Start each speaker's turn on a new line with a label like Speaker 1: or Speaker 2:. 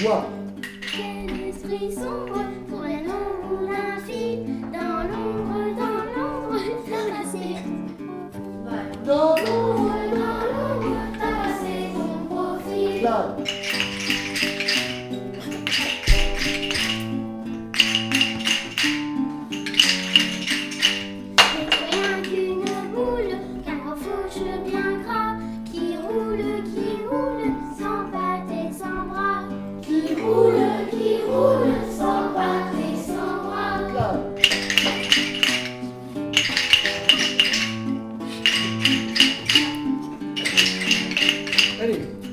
Speaker 1: Joie.
Speaker 2: Quel esprit sombre pour la l'ombre d'un fil, dans l'ombre, tabasser. Dans l'ombre, tabasser ton profil.
Speaker 1: Claude.
Speaker 2: C'est rien qu'une boule, qu'un gros fauche bien gras, qui roule, sans pattes et sans bras. Qui roule, sans pattes et sans bras.
Speaker 1: Claude. Allez.